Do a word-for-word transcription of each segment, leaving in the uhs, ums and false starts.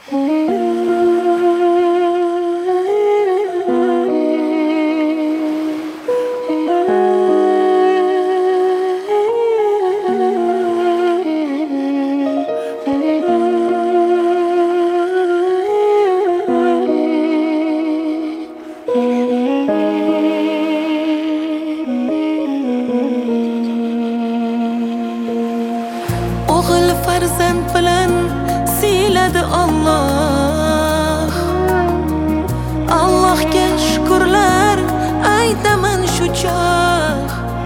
O'g'il farzand bilan siyladi Alloh. Allohga shukrlar aytaman shu choq.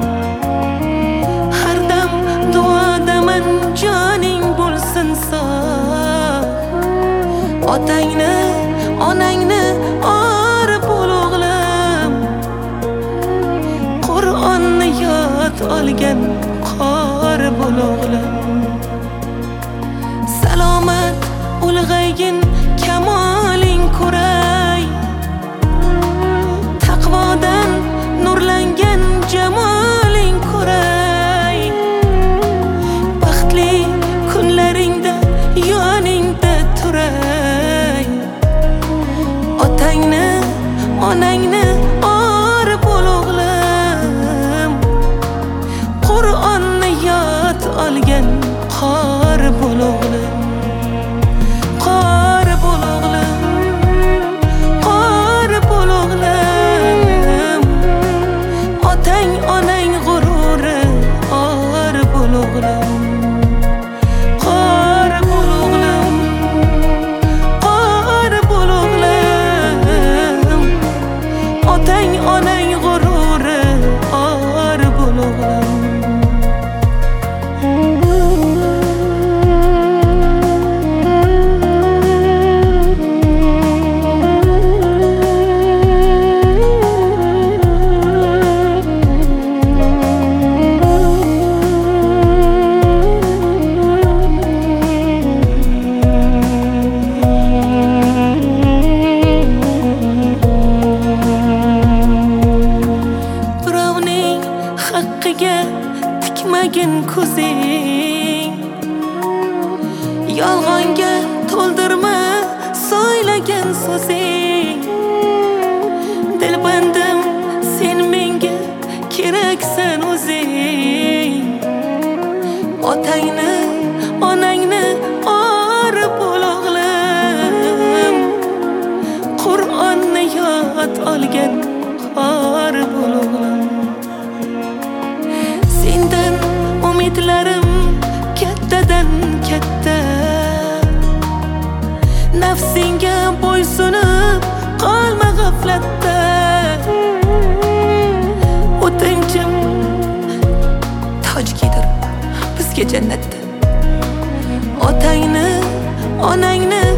Har dam duodaman joning bo'lsin sog'. Otangni, onangni or bo'l o'g'lim. Qur'onni yod olgan qor bo'l o'g'lim. Salomat ulg'aygin, kamoling ko'ray. Taqvodan nurlangan jamoling ko'ray. Baxtli kunlaringda yoningda turay. Otangni, onangni or bo'l o'g'lim. Qur'onni yod olgan qor bo'l o'g'lim. Tikmagin ko'zing, yolg'onga to'ldirma so'ylagan so'zing. Dilbandim, sen menga keraksan o'zing. Otangni, onangni or bo'l o'g'lim. Qur'onni yod olgan qor bo'l o'g'lim. Sendan umidlarim kattadan katta. Nafsinga bo'ysunib qolma g'aflatda. O'tinchim toj kiydir bizga jannatda. Otangni, onangni